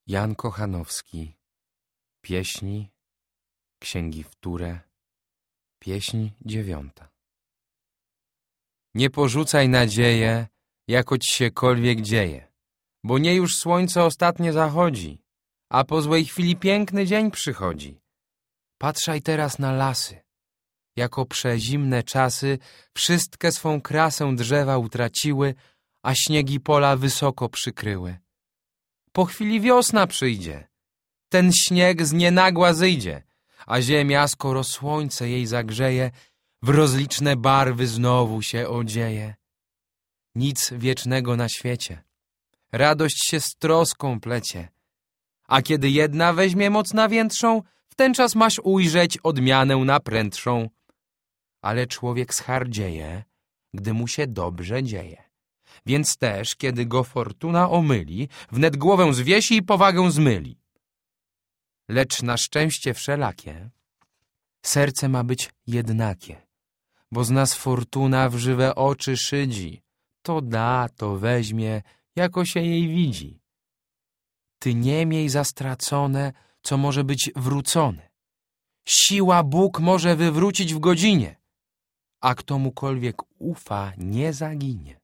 Jan Kochanowski. Pieśni, księgi wtóre, pieśń 9. Nie porzucaj nadzieję, jakoć siekolwiek dzieje, bo nie już słońce ostatnie zachodzi, a po złej chwili piękny dzień przychodzi. Patrzaj teraz na lasy, jako przezimne czasy wszystkie swą krasę drzewa utraciły, a śniegi pola wysoko przykryły. Po chwili wiosna przyjdzie, ten śnieg znienagła zyjdzie, a ziemia, skoro słońce jej zagrzeje, w rozliczne barwy znowu się odzieje. Nic wiecznego na świecie, radość się z troską plecie, a kiedy jedna weźmie moc nawiętrzą, w ten czas masz ujrzeć odmianę naprędszą. Ale człowiek zhardzieje, gdy mu się dobrze dzieje. Więc też, kiedy go fortuna omyli, wnet głowę zwiesi i powagę zmyli. Lecz na szczęście wszelakie, serce ma być jednakie, bo z nas fortuna w żywe oczy szydzi, to da, to weźmie, jako się jej widzi. Ty nie miej za stracone, co może być wrócone. Siła Bóg może wywrócić w godzinie, a kto mukolwiek ufa, nie zaginie.